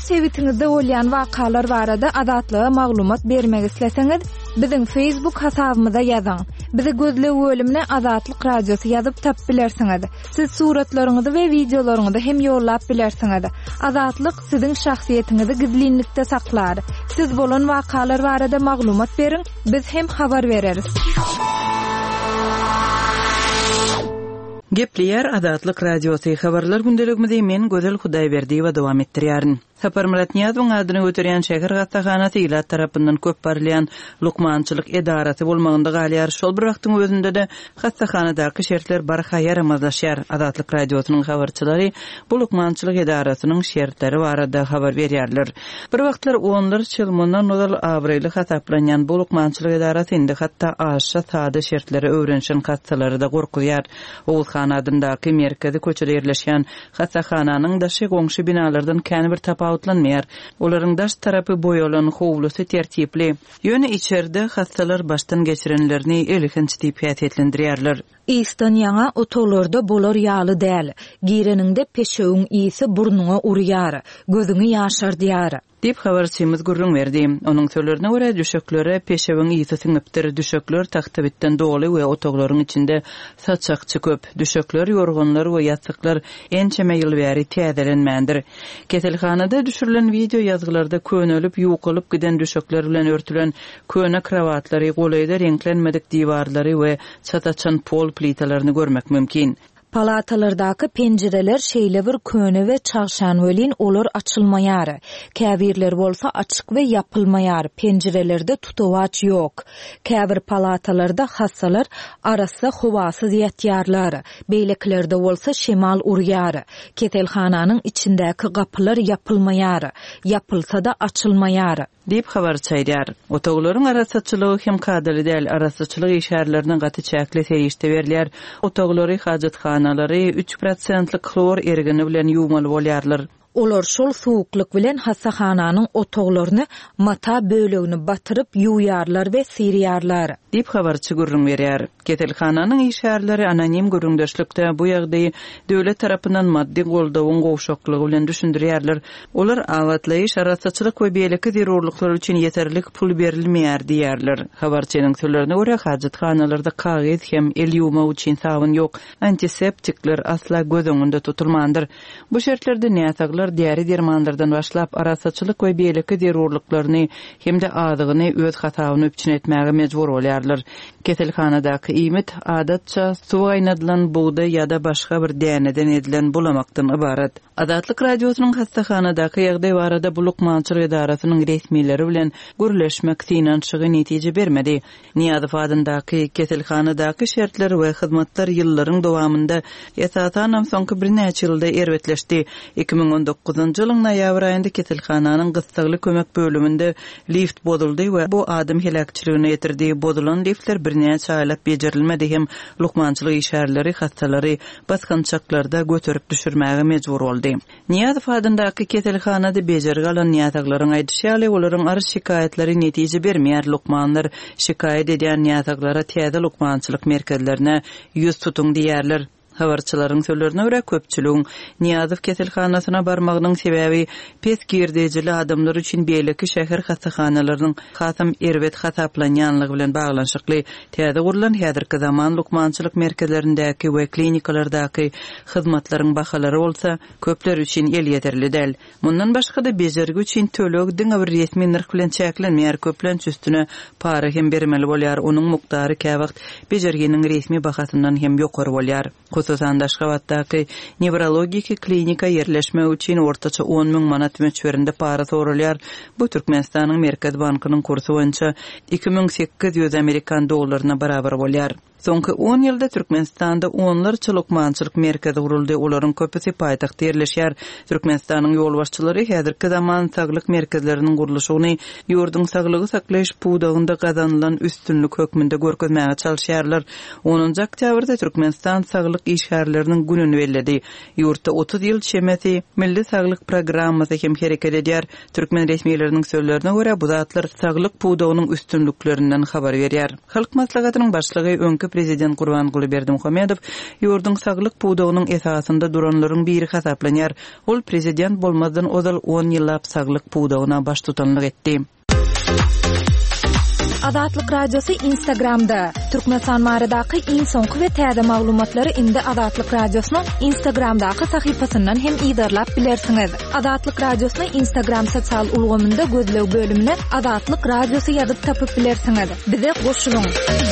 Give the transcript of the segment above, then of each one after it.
sewitinizde bolýan wakalar barada adatlyga maglumat bermek isleseňiz, biziň Facebook hasabymyza ýazyň. Bizi gözlep bölümine Adatlyk Radiosu ýazyp tap bilersiňiz. Siz suratlaryňyzy we videolaryňyzy hem ýollap bilersiňiz. Adatlyk siziň şahsiýetinizi gizlinlikde saklar. Siz bolan wakalar barada maglumat beriň, biz hem habar bereriz. Gepleýär Adatlyk Radiosu habarlar gündeligimizde men Gözel Hudaýberdiýewa dowam etdirýärin. Sapar Murat Niýazowyň adyny göterýän şäher gataganaty ýylar tarapyndan köp barlayan lukmançylyk edarasy bolmagynda galýar. Şol bir wagtyň özünde de hastahanadaky şertler barha yaramazlaşýar. Adatlyk Radiosynyň habarçylary bu lukmançylyk edarasynyň şertleri barada habar berýärler. Bir wagtlar onlar çylmyndan nodal awrayly hataplanýan bu lukmançylyk edarasy indi hatda aşa sada şertleri öwrenşen hatsalary da gorkulýar. Oğuzhan adyndaky merkezi köçede ýerleşýän hastahananyň daşy goňşy binalardan käni bir tapawutlanmaýar. Olaryň daş tarapy boýalan howlusy tertipli. Ýöne içeride hastalar baştan geçirenlerini elikinç tipiyat etlendirýärler. Istan ýaňa otolarda bolar ýaly däl. Gireninde peşegiň ýyzy burnuňa urýar, gözüňi ýaşardýar. Dip habarçymyz gurrun berdi. Onuň sözlerine görä düşeklere peşegiň ýyzy siňipdir. Düşekler taxtabitden doly we otoglaryň içinde saçakçy köp. Düşekler, ýorganlar we ýatyklar ençeme ýyl bäri täzelenmändir. Keselhanada düşürilen video ýazgylarda könölüp ýuqalyp giden düşekler bilen örtülen köne kravatlary, golayda renklenmedik diwarlary we çataçan pol plitalaryny görmek mümkin. Palatalardaky penjireler şeýle bir köne we çagşan welin olar açylmaýar. Käbirler bolsa açyk we ýapylmaýar. Penjirelerde tutawaç ýok. Käbir palatalarda hassalar arasynda howasyz ýatýarlar. Beýleklerde bolsa şemal urýar. Ketelhananyň içindäki gapylar ýapylmaýar. Ýapylsa da açylmaýar. Dip habar çaýdar. Otoglaryň arasaçylygy hem kadrly däl, arasaçylyk işärleriniň gaty çäkli serişde berilýär. Otoglary hajatxanalary 3%lik klor ergini bilen ýuwmaly bolýarlar. Olar şol suwukluk bilen hastahananyň otoglaryny mata bölegini batyryp ýuýarlar we sirýarlar. Dip habarçy gurrun berýär. Ketelhananyň işärleri anonim gurrundaşlykda bu ýagdaýy döwlet tarapyndan maddi goldawyň gowşaklygy bilen düşündirýärler. Olar awatlaýyş, arasaçylyk we beýleki zerurluklar üçin ýeterlik pul berilmeýär diýärler. Habarçynyň sözlerine görä hajatxanalarda kagyd hem el ýuwma üçin sabun ýok, antiseptikler asla göz öňünde tutulmandyr. Bu şertlerde näçaglar diýeri dermanlardan başlap arasaçylyk we beýleki zerurluklaryny hem-de adygyny öz hatawyny üçin etmäge mejbur bolýarlar. Keselhanadaky iýmit adatça suw aýnadylan buğday ýa-da başga bir däneden edilen bulamakdan ibarat. Adatlyk Radiosynyň hastahanadaky ýagdaý barada bu lukmançylyk edarasynyň resmiýetleri bilen gürleşmek synançygy netije bermedi. Niýazow adyndaky keselhanadaky şertler we hyzmatlar ýyllaryň dowamında ýasatanam soňky bir näçe ýylda erwetleşdi. 2019-njy ýylyň noýabr aýynda keselhananyň gysgaly kömek bölüminde lift bozuldy we bu adam helakçylygyna ýetirdi. Bozulan liftler birnäçe aýlap bejerilmedi hem lukmançylyk işärleri hastalary baskançaklarda götürüp düşürmäge mejbur boldy. Niýazow adyndaky keselhanada bejergi alan niýataglaryň aýdyşýaly olaryň arz şikaýetleri netije bermeýär. Lukmanlar şikaýet edýän niýataglara täze lukmançylyk merkezlerine ýüz tutuň diýerler. Habarçylaryň sözlerine görä köpçüligiň Niýazow keselhanasyna barmagynyň sebäbi pes girdejili adamlar üçin beýleki şäher hastahanalarynyň hasam erwet hataplanýanlygy bilen baglanşykly. Täze gurulan häzirki zaman lukmançylyk merkezlerindäki we klinikalardaky hyzmatlaryň bahalary bolsa köpler üçin el ýeterli däl. Mundan başga da bejergi üçin tölek diňe bir resmi narh bilen çäklenmeýär. Köplenç üstüne para hem bermeli bolýar. Onuň mukdary käwagt bejerginiň resmi bahasyndan hem ýokary bolýar. Hususan Daşgabatdaky neurologik klinika ýerleşme üçin ortaça 10.000 manat möçberinde para sorulýar. Bu Türkmenistanyň Merkez Bankynyň kursy boýunça 2800 Amerikan dollaryna barabar bolýar. Soňky 10 ýylda Türkmenistanda onlarça lukmançylyk merkezi guruldy. Olaryň köpüsi paýtagtda ýerleşýär. Türkmenistanyň ýol başçylary häzirki zaman saglyk merkezleriniň gurulşyny ýurdun saglygy saklaýyş puwdagynda gazanylan üstünlük hökmünde görkezmäge çalyşýarlar. 10 oktýabrda Türkmenistan saglyk işgärleriniň gününi belledi. Ýurtda 30 ýyl şemeti milli saglyk programmasy hem hereket edýär. Türkmen resmiýetleriniň sözlerine görä bu zatlar saglyk puwdagynyň üstünliklerinden habar berýär. Halk maslahatynyň başlygy öňkü prezident Gurbanguly Berdimuhamedov ýurdun saglyk puwdugynyň esasynda duranlaryň biri hasaplanýar. Ol prezident bolmazdan ozal 10 ýyllap saglyk puwdugyna baş tutanlyk etdi. Azatlyk radiosu Instagramda. Türkmenistan maradaky iň soňky we täze maglumatlary indi Azatlyk radiosynyň Instagramdaky sahypasyndan hem ýydarlap bilersiňiz. Azatlyk radiosynyň Instagram sosial ulgamynda gözlew bölümine Azatlyk radiosu ýazyp tapyp bilersiňiz. Bize goşulyň.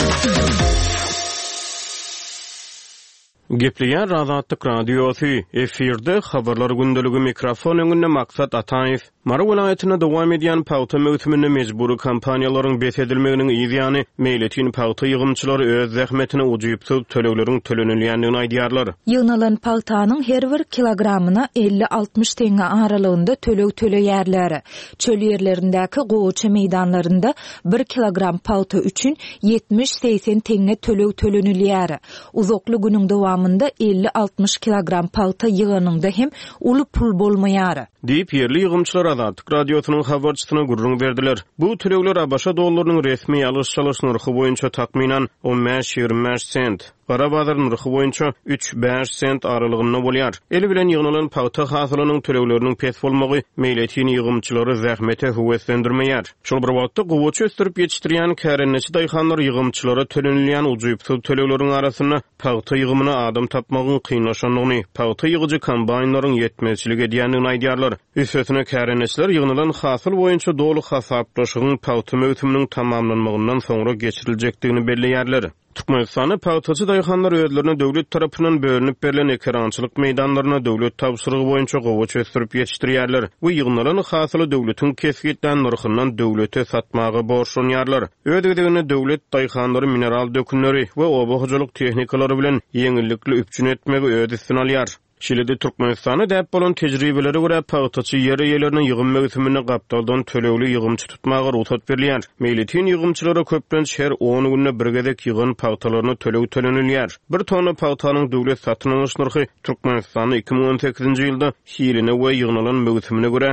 Gepleýär Azatlyk radiosu efirde habarlar gündəligi mikrofon öňünde maksat Ataýew. Mara welaýatyna dowam edýän paýta möhümine mejburi kampaniýalaryň besedilmeginiň ýygyny meýletin paýta ýygymçylary öz zähmetine ujuýup tölegleriň tölenilýändigini aýdýarlar. Ýygnalan paýtanyň her bir kilogramyna 50-60 teňe aralygynda töleg töleýärler. Çöl ýerlerindäki gowy meýdanlarynda 1 kilogram paýta üçin 70-80 teňe töleg tölenilýär. Uzakly günüň dowamında 50-60 kilogram paýta ýyganyňda hem uly pul bolmaýar. Diýip ýerli ýygymçylar Azatlyk radiosynyň habarçysyna gurrun berdiler. Bu tölegler Abaşa dollarynyň resmi alış-salyş narhy boýunça takminan 15-25 sent. Gara bazar narhy boýunça 3-5 sent aralygynda bolýar. Eli bilen ýygnalan paýta hasylynyň tölegleriniň pes bolmagy meýletin ýygymçylary zähmete höweslendirmeýär. Şol bir wagtda gowaça ösdürip ýetişdirýän kärenneçi daýhanlar ýygymçylary tölenilýän ujuýupsyz tölegleriň arasyna paýta ýygymyna adam tapmagyň kynlaşanlygyny, paýta ýygyjy kombaýnlaryň ýetmezçilik edýändigini aýdýarlar. Üstüne kärenneçiler ýygnalan hasyl boýunça dolu hasaplaşygyň paýta möhüminiň tamamlanmagyndan soňra geçirilejekdigini belleýärler. Türkmenistany paýtaçy daýhanlar özlerine döwlet tarapyndan bölünip berilen ekrançylyk meýdanlaryna döwlet tapşyrygy boýunça gowaça ösdürip ýetişdirýärler. Bu ýygnalan hasyly döwletiň kesgitden narhyndan döwlete satmagy borçlanýarlar. Ödegine döwlet daýhanlary mineral dökünleri we oba hojalyk tehnikalary bilen ýeňillikli üpçün etmegi öz üstüne alýar. Şilede Türkmenistany däp bolan tejribeleri görä paýtaçy ýerleriniň ýygym möhümini gapdaldan tölegli ýygymçy tutmagy ruhsat berilýär. Meýletin ýygymçylary köpden şer 10 günde bir gezek ýygyn paýtalaryny töleg tölenilýär. Bir tona paýtanyň döwlet satyn alyş narhy Türkmenistanyň 2018-nji ýylda hiline we ýygnalan möhümine görä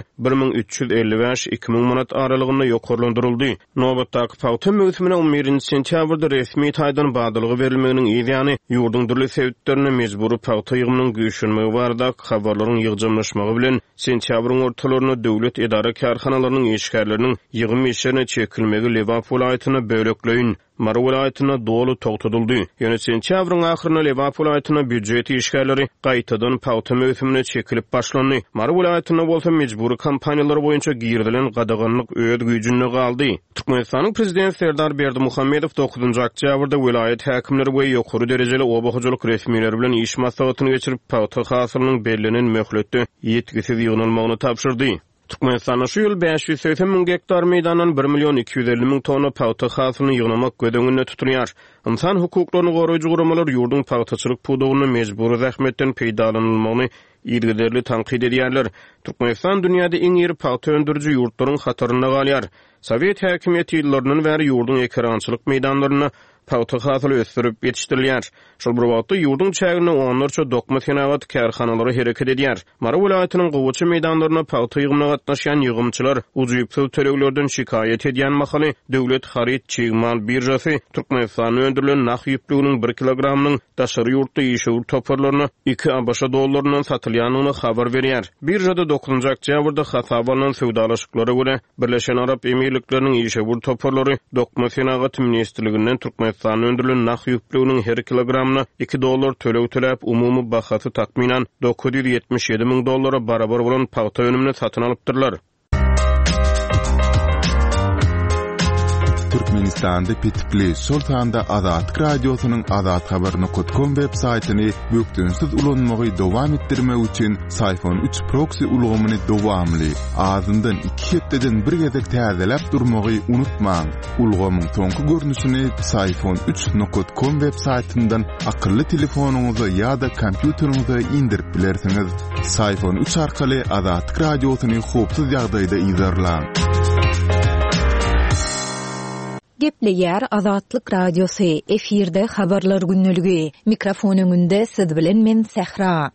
1355-2000 manat aralygynda ýokarlandyryldy. Nobatdaky paýta möhümine 11-nji sentýabrda resmi taýdan badylygy berilmeginiň ýygyny ýurdun dürli sebäplerini mejburi paýta ýygymynyň güýçlenmegi barada habarlaryň ýygymlaşmagy bilen sentýabryň ortalaryna döwlet edara karhanalarynın işgärleriniň ýygym işlerine çekilmegi Levan welaýatyna bölekleýin. Mara welaýatyna dolu togtadyldy. Ýöne sentýabryň ahyryna Levan welaýatyna büdjet işgärleri gaýtadan paýta möhümine çekilip başlandy. Mara welaýatyna bolsa mejburi kampaniýalar boýunça girdilen gadaganlyk öz güýjünde galdy. Türkmenistanyň prezident Serdar Berdimuhamedov 9-njy oktýabrda welaýat häkimleri we ýokary derejeli oba hojalyk resmiýetleri bilen iş maslahatyny geçirip paýta hasylynyň bellenen möhletde ýetkisiz ýygnalmagyny tapşyrdy. Türkmenistanyň şu ýyl 580 hektar meýdandan 1.250.000 tonna paýta hasylyny ýygnamak gödeginde tutulýar. İnsan hukuklaryny goraýjy guramalar ýurdun paýtaçylyk puwdugyny mejburi zähmetden peýdalanylmagyny ýerli tanqid edýärler. Türkmenistan dünýäde iň ýeri paýta öndüriji ýurtlaryň hatarynda galýar. Sowet häkimiýeti ýyllaryndan bäri ýurdun ekrançylyk meýdanlaryna paýta hasyly ösdürip ýetişdirilýär. Şol bir wagtda ýurdun çägine onlarça dokma senawat karhanalary hereket edýär. Mara welaýatynyň gowaça meýdanlaryna paýta ýygymyna gatnaşan ýygymçylar ujuýupsyz töleglerden şikaýet edýän mahaly döwlet harit çygmal birjasy Türkmenistanyň öndürilen nak ýüpliginiň 1 kilogramynyň daşary ýurtda ýeşewur toparlaryna 2 Abaşa dollarynyň satylýanyny habar berýär. Birjada 9-njy oktýabrda hasabalan sowdalaşyklary görä Birleşen Arap Emirlikleriniň ýeşewur toparlary dokma senawat ministrliginden Türkmenistanyň öndürilen nak ýüpliginiň her kilogramyna 2 dollar töleg töläp umumy bahasy takminan 977.000 dollara barabar bolan paýta önümine satyn alypdyrlar. Türkmenistanda pitipli Sultanda Azatlyk radiosynyň azathabar.com web saýtyny bökdünsiz ulanmagy dowam etdirmek üçin Sayfon 3 proxy ulgamyny dowamly azyndan 2 hepdeden bir gezek täzeläp durmagy unutmaň. Ulgamyň soňky görnüşini sayfon3.com web saýtyndan akylly telefonuňyza ýa-da kompýuteriňize indirip bilersiňiz. Sayfon 3 arkaly Azatlyk radiosyny hopsuz ýagdaýda izlerläň. Gepleýär Azatlyk radiosu efirde habarlar günnüligi. Mikrofon öňünde siz bilen men Sehra.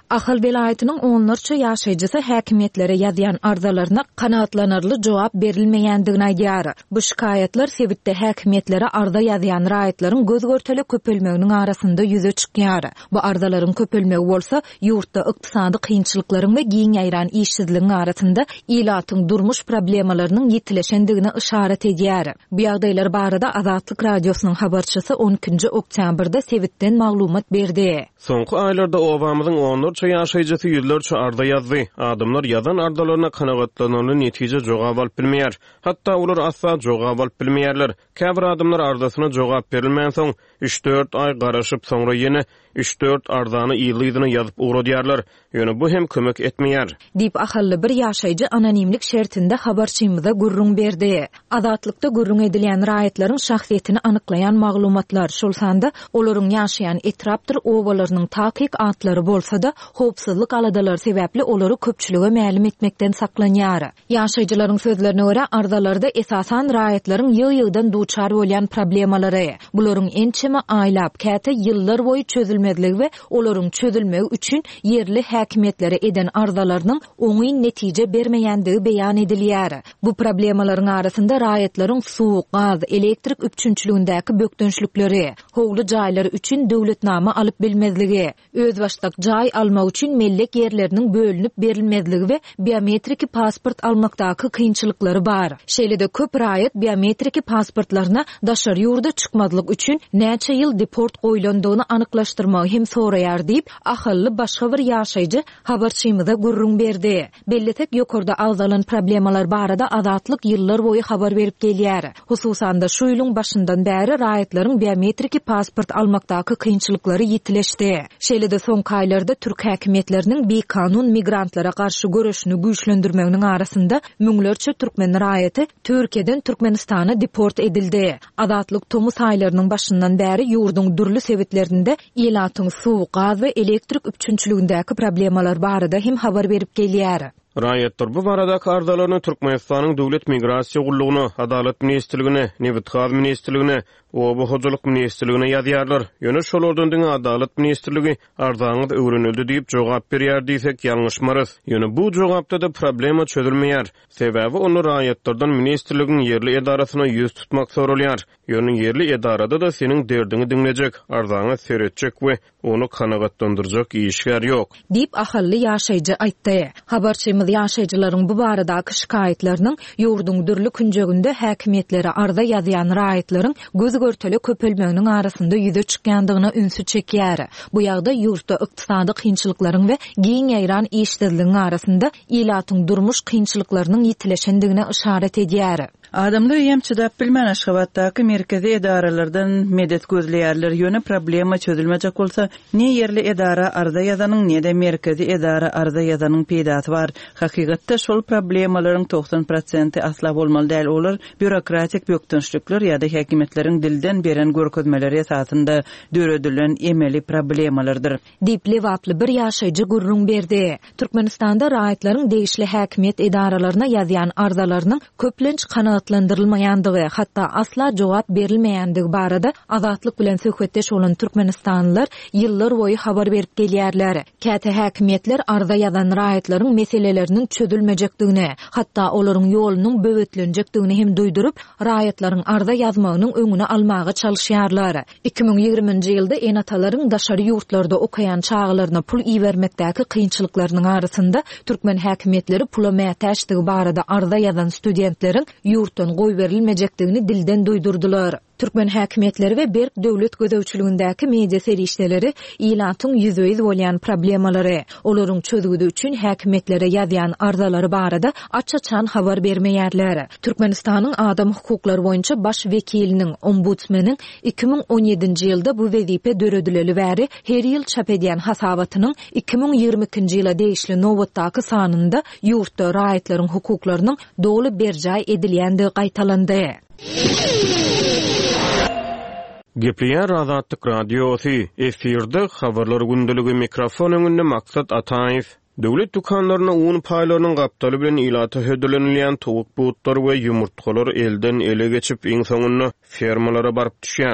Ahal velaýatynyň onlarça ýaşaýjysy häkimetlere ýazýan arzalaryna kanaatlanarly jogap berilmeýändigini aýdýar. Bu şikaýatlar sebitde häkimetlere arza ýazýan raýatlaryň gözgörteli köpelmeginiň arasynda ýüze çykýar. Bu arzalaryň köpelmegi bolsa ýurtda ykdysady kynçylyklaryň we giň ýaýran işsizligiň arasynda ilatyň durmuş problemalarynyň ýetileşendigine işaret edýär. Bu ýagdaýlar barada Azatlyk radiosynyň habarçysy 12-nji oktýabrda sebitden maglumat berdi. Soňky aýlarda obamyzyň onlarça ýaşaýjysy ýüllerçe arda ýazdy. Adamlar ýazan ardalaryna kanagatlanarly netije jogap alyp bilmeýär. Hatda olar asla jogap alyp bilmeýärler. Käbir adamlar ardasyna jogap berilmän soň 3-4 ay garaşyp soňra ýene 3-4 ardany ýylydyny ýazyp uğradýarlar. Ýöne bu hem kömek etmeýär. Dip ahally bir ýaşaýjy anonimlik şertinde habarçymyza gurrun berdi. Azatlykda gurrun edilýän raýatlaryň şahsiýetini anyklaýan maglumatlar şol sanda olaryň ýaşaýan etrapdyr obalarynyň takyk atlary bolsa-da howpsuzlyk aladalar sebäpli olary köpçülige ma'lum etmekden saklanýar. Ýaşaýjylaryň sözlerine görä ardalarda esasan raýatlaryň ýygy-ýygydan duçar bolýan problemalary, bularyň ençeme aýlap käte ýyllar boýy çözülmediligi we olaryň çözülmegi üçin yerli häkimetlere eden arzalarynyň oňy netije bermeýändigi beýan edilýär. Bu problemalaryň arasynda raýatlaryň suw, gaz, elektrik üpçünçligindäki bökdönçlükleri, howly jaýlary üçin döwletnama alyp bilmezligi, öz başdak jaý almak üçin mellek yerleriniň bölünip berilmezligi we biometrik pasport almakdaky kynçylyklary bar. Şeýle-de köp raýat biometrik pasportlaryna daşary ýurda çykmadylyk üçin näçe ýyl deport goýulandygyny anyklaşdyrmagy hem soraýar diýip ahylly başga bir ýaşaýjy habarçymyza gurrun berdi. Belletek ýokurda agzalan problemalar barada Azatlyk ýyllar boýy habar berip gelýär. Hususan da şu ýylyň başyndan bäri raýatlaryň biometrik pasport almakdaky kynçylyklary ýetileşdi. Şeýle-de soňky aýlarda türk häkimetleriniň bekanun migrantlara garşy görüşini güýçlendirmeginiň arasynda müňlerçe türkmen raýaty Türkiýeden Türkmenistana deport edildi. Azatlyk Tomus aýlarynyň başyndan bäri ýurduň durly sebitlerinde ilatyň suw, gaz we elektrik üpçünçligindäki problemalar barada hem habar berip gelýär. Raýatlar bu baradaky ardalaryny Türkmenistanyň döwlet migrasiýa gullugyny, Adalet ministrligine, Nebitgaz ministrligine, Obahojalyk ministrligine ýazýarlar. Ýöne şolardan diňe Adalet ministrligi ardaňyz öwrenildi diýip jogap berýär diýsek ýalňyşmarys. Ýöne bu jogapda da problema çözülmeýär. Sebäbi onu raýatlardan ministrligiň yerli edarasyna ýüz tutmak sorulýar. Ýöne yerli edarada da seniň derdini dinlejek, ardaňy seretjek we onu kanagatlandyrjak işgär ýok. Diýip ahylly ýaşaýjy aýtdy. Habarçymyz ýaşaýjylaryň bu baradaky şikaýetleriniň ýurduň dürli künjeginde häkimetlere arda ýazýan raýatlaryň gözgörteli köpelmeginiň arasynda ýüze çykýandygyna ünsü çekýär. Bu ýagda ýurtda ykdysady kynçylyklaryň we giň ýaýran işsizligiň arasynda ilatyň durmuş kynçylyklarynyň ýetileşendigine işaret edýär. Adamlar ýem çydap bilmän Aşgabatdaky merkezi edaralardan medet gözleýärler. Ýöne problema çözülmejek bolsa, ne yerli edara arda ýazanyň, ne de merkezi edara arda ýazanyň peýdaty bar. Hakykatda şol problemalaryň 90% asla bolmaly däl. Olar bürokratik bökdönçlükler ýa-da häkimetleriň dilden beren görkezmeleri esasynda döredilen emeli problemalardyr. Dipli waply bir ýaşaýjy gurrun berdi. Türkmenistanda raýatlaryň değişli häkimet edaralaryna ýazýan arzalarynyň köplenç kanaatlandyrylmaýandygy, hatda asla jogap berilmeýändigi barada Azatlyk bilen söhbetdeş bolan türkmenistanlylar ýyllar boýy habar berip gelýärler. Käte häkimetler arda ýazan raýatlaryň meseleleriniň çözülmejekdigine, hatda olaryň ýolunyň böwetlenjekdigine hem duýdurup, raýatlaryň arda ýazmagynyň öňüne almagy çalışýarlar. 2020-nji ýylda enatalaryň daşary ýurtlarda okaýan çağlaryna pul iýermekdäki kynçylyklarynyň arasynda türkmen häkimetleri pula mätäçdigi barada arda ýazan studentleriň ýurtdan goý berilmejekdigini dilden duýdurdular. Türkmen häkimetleri we berk döwlet gözäwçiligindäki media serişdeleri ilatyň ýüzüýiz bolýan problemalary, olaryň çözügi üçin häkimetlere ýazýan arzalary barada açça-çan habar bermeýärler. Türkmenistanyň adam hukuklary boýunça baş wekiliniň, ombudsmeniň 2017-nji ýylda bu wezipe döredileli bäri her ýyl çap edýän hasabatynyň 2022-nji ýyla değişli nowatdaky sanynda ýurtda raýatlaryň hukuklarynyň dogly berjay edilýändigi gaýtalandy. Gepliýär Azatlyk radiosy, efirde habarlar gündəligi mikrofon öňünde Maksat Ataýew. Döwlet dukanlaryna un paýlarynyň gapdaly bilen ilaty hödülenilýän towuk buutlar we ýumurtgalar elden ele geçip iň soňunda fermalara baryp düşýär.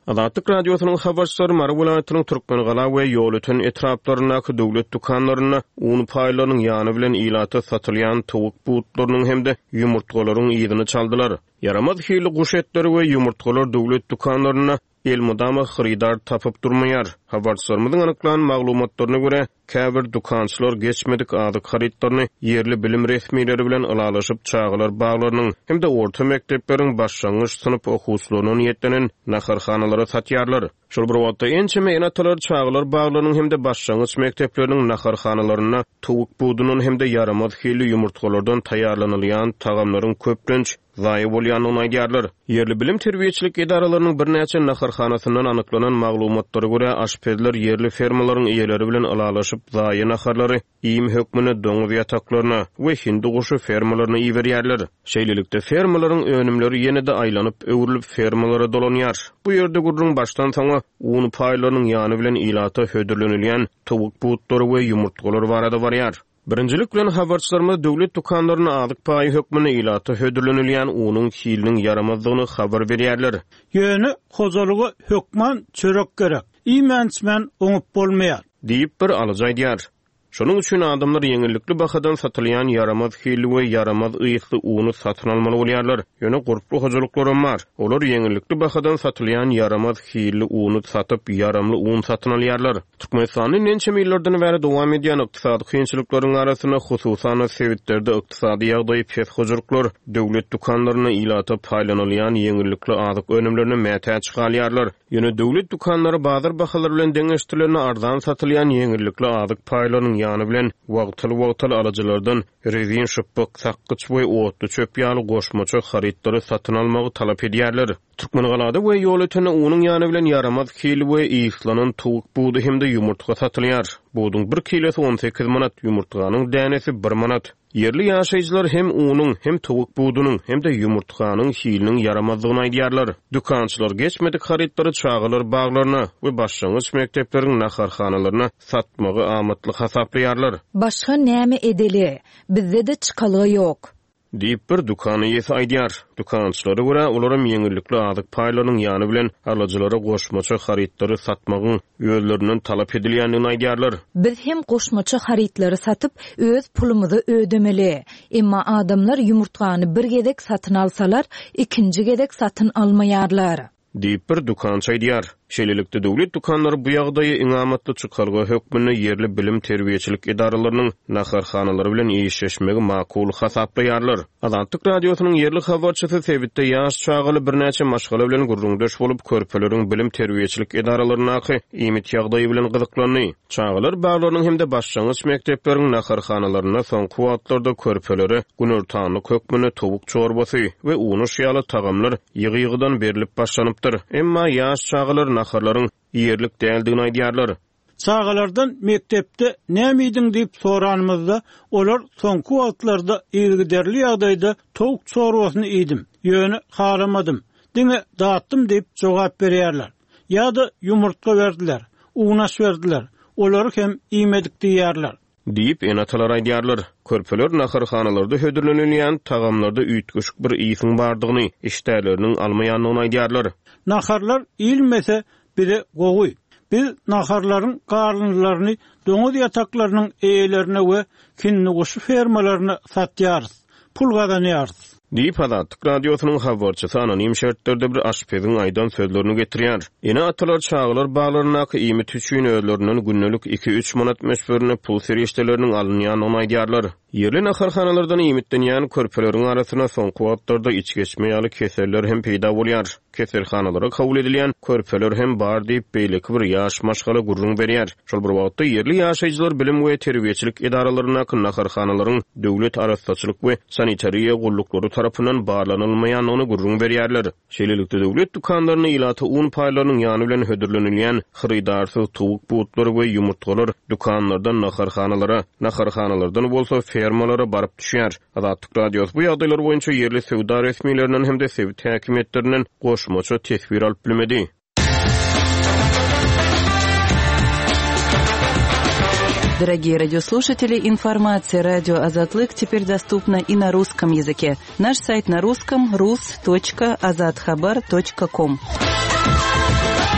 Azatlyk radiosynyň habarçylary Mara welaýatynyň Türkmenigala we ýolutyn etraplaryndaky döwlet dukanlaryna un paýlarynyň ýany bilen ilata satylýan towuk butlarynyň hemde ýumurtgalaryň ýygyny çaldylar. Yaramaz hili guş etleri we ýumurtgalar döwlet dukanlaryna elmudama xaridar tapyp durmaýar. Habarçylarymyzyň anyklanan maglumatlaryna görä, käbir dukançylar geçmedik adyk xaritlaryny yerli bilim resmiýetleri bilen alalaşyp çağılar baglarynyň hemde orta mektepleriň başlangyç synyp okuwçylarynyň niýetlenen naharhanalara satýarlar. Şol bir wagtda ençeme enatalar çağılar baglarynyň hemde başlangyç mektepleriň naharhanalaryna towuk budunyň hemde yaramaz hili ýumurtgalardan taýýarlanylýan tagamlaryň köplenç zaýy bolýanyny aýdýarlar. Yerli bilim terbiýeçilik edaralarynyň bir näçe naharhanasyndan anyklanan maglumatlary görä aşpezler yerli fermalaryň eýeleri bilen alalaşyp zaýy naharlary iýim hökmüne doňuz ýataklaryna we hindi guşy fermalaryna iýerýärler. Şeýlelikde fermalaryň önümleri ýene-de aýlanyp öwrülip fermalara dolanýar. Bu ýerde gurrun başdan soňa un paýlarynyň ýany bilen ilata hödürlenilýän towuk butlary we ýumurtgalar barada barýar. Birinjilik bilen habarçylarymyz döwlet dukanlaryna adyk paý hökmüne ilata hödürlenilýän unyň hiliniň yaramazlygyny habar berýärler. Ýöne hojalygy hökman çörek gerek. Iýmensmen oňup bolmaýar diýip bir alyjy aýdýar. Şonuň üçin adamlar ýeňillikli bahadan satylýan yaramaz hili we yaramaz ýygyly uny satyn almaly bolýarlar. Ýöne gurply hojalyklar bar. Olar ýeňillikli bahadan satylýan yaramaz hili uny satyp yaramly un satyn alýarlar. Türkmenistanyň näçe ýyllardan bäri dowam edýän ykdysady kynçylyklaryň arasyna hususan sewitlerde ykdysady ýagdaý pes hojalyklar döwlet dukanlaryna ilata paýlanylýan ýeňillikli adyk önümlerini mätä çykalýarlar. Ýöne döwlet dukanlary bazar bahalary bilen deňeşdirilýän arzan satylýan ýeňillikli adyk paýlarynyň ýany bilen wagtyly alıjylardan rezin şypyk, sakkyç we otly çöp ýaly goşmaça xaritlary satyn almagy talap edýärler. Türkmengalada we ýolutyn unyň ýany bilen yaramaz hili we ýygylanan towuk budy hemde ýumurtga satylýar. Budyň 1 kilosi 18 manat, ýumurtganyň dänesi 1 manat. Yerli ýaşaýjylar hem unyň hem towuk budynyň hem de ýumurtganyň hiliniň yaramazlygyny aýdýarlar. Dukançylar geçmedik xaritlary çağılar baglaryna we başlangyç mektepleriň naharhanalaryna satmagy amatly hasaplaýarlar. Başga näme edeli? Bizde de çykalygy ýok. Diýip bir dukany ýesi aýdýar. Dukançylary görä olaram ýeňillikli adyk paýlarynyň ýany bilen alyjylara goşmaça xaritlary satmagyň ýöllerinden talap edilýänini aýdýarlar. Biz hem goşmaça xaritlary satyp öz pulumuzy ödemeli. Emma adamlar ýumurtgany bir gedek satyn alsalar, ikinji gedek satyn almaýarlar. Diýip bir dukançy aýdýar. Şeýlelikde döwlet dukanlary bu ýagdaýy iňamatly çykargy hökmüne yerli bilim terbiýeçilik edaralarynyň naharhanalary bilen ýeşeşmegi makul hasaplaýarlar. Azatlyk radiosynyň yerli habarçysy Sebitde ýaş çağıly bir näçe maşgala bilen gurrundaş bolup körpeleriň bilim terbiýeçilik edaralarynaky iýmit ýagdaýy bilen gyzyklandy. Çağılar baglarynyň hemde başlangyç mektepleriň naharhanalaryna soňky wagtlarda körpeleri günürtanlyk hökmüne towuk çorbasy we unuş ýaly tagamlar ýygy-ýygydan berilip başlanypdyr. Emma ýaş çağılar naharlaryň ýerlik däldigini aýdýarlar. Çağalardan mektepde nämiýdiň diýip soranymyzda olar soňky wagtlarda ýergiderli ýagdaýda towuk çorbasyny ýedim. Ýöne haramadym. Diňe datdym diýip jogap berýärler. Ýa-da ýumurtga berdiler, unaş berdiler. Olary hem ýemedik diýärler. Diýip enatalar aýdýarlar. Körpeler naharhanalarda hödürlenilýän tagamlarda üýtgüşik bir iýsiň bardygyny, işdäleriniň almaýanyny aýdýarlar. Naharlar ilmese biri gowy. Biz naharlaryň garynlaryny doňuz ýataklarynyň eýelerine we kinni goşy fermalaryna satýarys. Pul gazanýarys. Diýip Azatlyk radiosynyň habarçysy anonim şertlerde bir aşpeziň aýdan sözlerini getirýär. Ene atalar çağılar baglarynaky iýmit üçin öýlerinden günnelik 2-3 manat meşberine pul serýeşdeleriniň alynýanyny aýdýarlar. Yerli naharhanalardan iýmitlenýän körpeleriň arasyna soňky wagtlarda iç geçmeýäli keseller hem peýda bolýar. Keselhanalara kabul edilýän körpeler hem bar diýip beýleki bir ýaş maşgala gurrun berýär. Şol bir wagtda yerli ýaşaýjylar bilim we terbiýeçilik edaralaryna naharhanalaryň döwlet araççylyk we sanitariýa gullukları tarapyndan bağlanylmaýanyny gurrun berýärler. Şeýlelikde döwlet dukanlaryna ilata un paýlarynyň ýany bilen hödürlenilýän xyrydarsyz towuk butlary we ýumurtgalar dukanlardan naharhanalardan bolsa fermalara barıp düşýär. Azatlyk radiosu bu ýagdaýlar boýunça yerli sowda resmiýetlerinden hem de sewit häkimetlerinden goşmaça tesbir alyp bilmedi. Дорогие радиослушатели, информация радио «Азатлык» теперь доступна и на русском языке. Наш сайт на русском rus.azatxabar.com.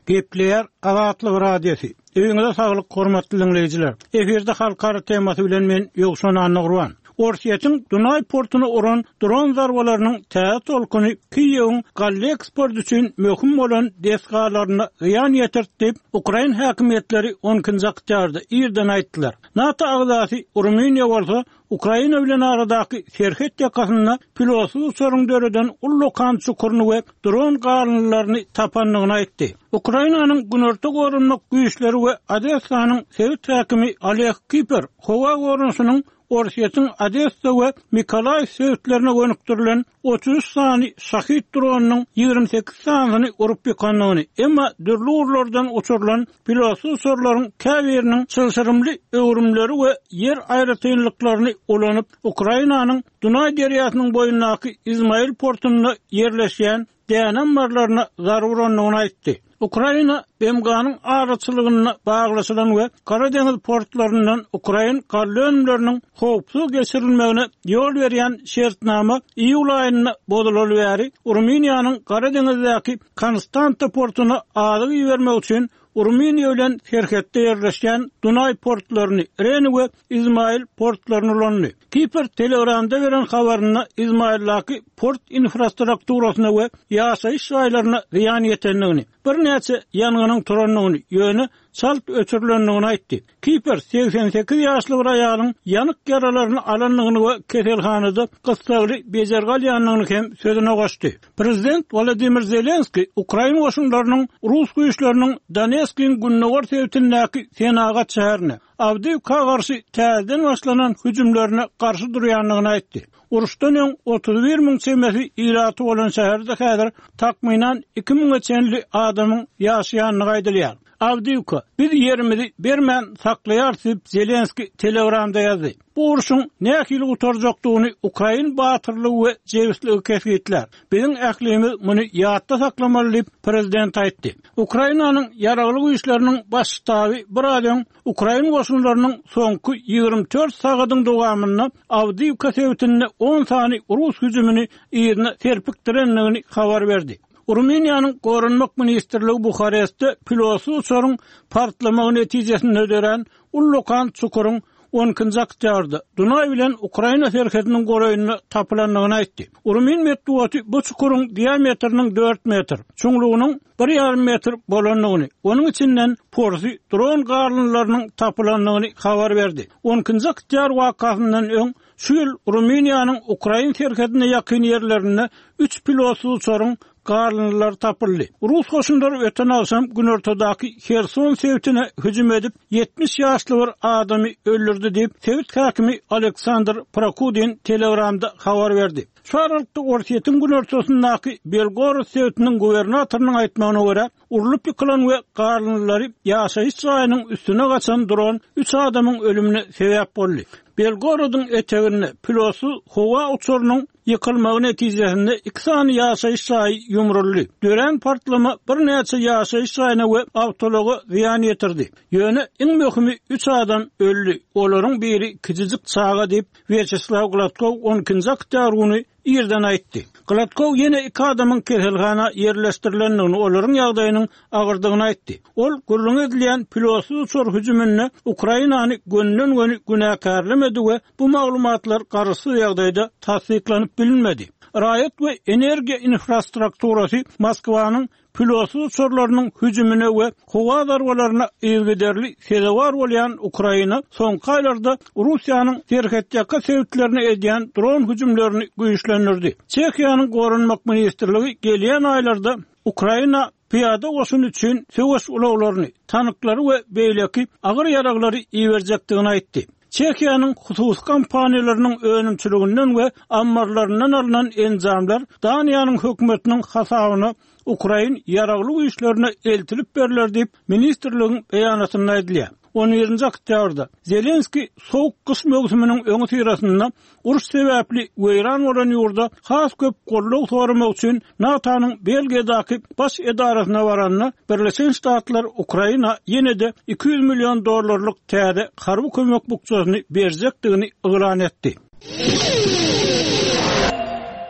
Gepleyer Azatlyk radiosu. Öňüňizde saglyk, hormatly dinleyijiler. Eferde halkara temasy bilen men Ýogşan Anagurwan. Orsiýetin Dunay portuny uran dron zarwalarynyň täze tolkuny Kiýewiň galle eksport üçin möhüm bolan desgalaryna ýan ýetirtip, Ukraina häkimetleri 10-njy oktýarda ýerden aýtdylar. NATO agzasy Ruminiýa bolsa Ukraina bilen aradaky serhet ýakasyna pilotsuz sorun döreden ullokan çukurny we dron galynlaryny tapanlygyny aýtdy. Ukrainanyň günorta gorunluk güýçleri we Odessanyň Sowet häkimi Oleg Kiper howa gorunyşynyň Orsiýetin Odessa we Mykolaiv söwetlerine gönükdirilen 33 sany şahit dronanyň 28 sanyny urup ýykanlygyny, emma dürli urlardan uçurulan pilotsuz sorlaryň käbiriniň çylşyrymly öwrümleri we yer aýratynlyklaryny ulanyp Ukrainanyň Dunay derýasynyň boyundaky İzmail portuna yerleşýän dänem marlaryna zarar uranlygyny aýtdy. Ukraina BMG-nyň araçylygyna baglaşylan we Kara deňiz portlaryndan Ukraina garly önümleriniň howpsuz geçirilmegine ýol berýän şertnama iýul aýyna bodulyl bäri Ruminiýanyň Kara deňizdäki Konstanta portuna adyk ýermek üçin Ruminiýa bilen serhetde ýerleşýän Dunay portlaryny Reni we İzmail portlaryny ulandy. Kiper Telegramda beren habaryna İzmail'daki port infrastrukturasyna we ýaşaýyş şaýlaryna ziýan ýetenligini, bir näçe ýanygynyň turanlygyny, ýöne çalt öçürilenligini aýtdy. Kiper 88 ýaşly bir aýalyň ýanyk yaralaryny alanlygyny we keselhanada gysgaly bejergal ýanlygyny hem sözüne goşdy. Prezident Volodymyr Zelenski Ukraina goşunlarynyň Rus güýçleriniň Donetskiň Gunnogor sewtindäki Senagat şäherine Avdiivka garşy täzeden başlanan hüjümlerine garşy durýanlygyny aýtdy. Uruşdan öň 31.000 çemesi ýylaty bolan şäherde häzir takminan 2.000 çenli adamyň ýaşaýanyny gaýdylýar. Avdiivka biz yerimizi bermän saklaýar diýip Zelenski Telegramda ýazdy. Bu uruşun nähili utarjakdygyny Ukraina batyrlygy we jewisligi kesgitler. Biziň ählimiz muny ýatda saklamaly diýip prezident aýtdy. Ukrainanyň ýaragly güýçleriniň baş ştaby bir adam Ukraina goşunlarynyň soňky 24 sagatyň dowamyna Avdiivka sewtine 10 sany Rus hüjümini ýerine serpikdirenligini habar berdi. Ruminiýanyň Gorunmak ministrligi Bukarestde pilotsuz sorun partlamagy netijesinde öderen ullokan çukuryň 10-njy oktýarda Dunay bilen Ukraina serhetiniň goraýyna tapylanlygyny aýtdy. Rumin medeniýeti bu çukuryň diametriniň 4 metr, çuňlugynyň 1,5 metr bolanlygyny, onuň içinden porsi dron garlynlarynyň tapylanlygyny habar berdi. 10-njy oktýar wakasyndan öň şu ýyl Ruminiýanyň Ukraina serhetine ýakyn ýerlerinde 3 pilotsuz sorun garlynlar tapyldy. Rus goşunlary öten akşam günortadaky Kherson sewtine hüjüm edip 70 ýaşly bir adamy öldürdi diýip Sowet häkimi Aleksandr Prokudin Telegramda habar berdi. Şu aralykda Orsiýetin günortasyndaky Belgorod sewtiniň gubernatorynyň aýtmagyna görä, urulyp ýykylan we garlynlary ýaşaýyş ýaýynyň üstüne gaçan dron 3 adamyň ölümine sebäp boldy. Belgorodun etegine pilotsuz howa uçurunyň ýykylmagy netijesinde 2 sany ýaşaýyş ýaýy ýumruldy. Dören partlama bir näçe ýaşaýyş ýaýyna we awtology ziýan ýetirdi. Ýöne iň möhimi 3 adam öldü. Olaryň biri kijijik çaga diýip Vyacheslav Gladkov 10-njy oktýaryny ýerden aýtdy. Gladkov ýene 2 adamyň keselhana ýerleşdirilenligini, olaryň ýagdaýynyň agyrdygyny aýtdy. Ol gurrun edilen pilotsuz uçur hüjümine Ukrainany gönnün günäkärlemedi we bu maglumatlar garşy ýagdaýda tasdiklanyp bilinmedi. Raýat we energiýa infrastrukturasy Moskwanyň pilotsuz uçurlarynyň hüjümine we howa darwalaryna ýergiderli sebäp bolýan Ukraina soňky aýlarda Russiýanyň serhetdäki sewtlerine edýän dron hüjümlerini güýçlendirdi. Çekiýanyň gorunmak ministrligi gelýän aýlarda Ukraina piyada goşun üçin söwüş ulaglaryny, tanıklary we beýleki agyr ýaraglary ýeberjekdigini aýtdy. Çekiýanyň hususy kompaniýalarynyň önümçiliginden we ammarlaryndan alynan enjamlar Daniýanyň hökümetiniň hasabyna Ukraina ýaragly güýçlerine eltilip beriler diýip ministrligiň beýanatynda aýdylýar. 17-nji oktýarda Zelenski soğuk kış mövsüminiň öňü syrasynda uruş sebäpli weýran bolan ýurda has köp golluk sormak üçin NATO'nyň Belgiýadaky baş edarasyna baranyny Birleşen Ştatlar Ukraina ýene-de $200 milyon täze harby kömek bukçasyny berjekdigini ýylan etdi.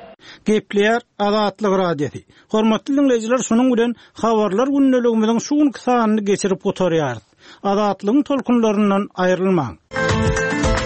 Gepleýär Azatlyk radiosi. Hormatly dinleyijiler, şunuň bilen habarlar günneligimiziň şu günki sanyny geçirip oturýar. Azatlygyň tolkunlaryndan aýrylmaň.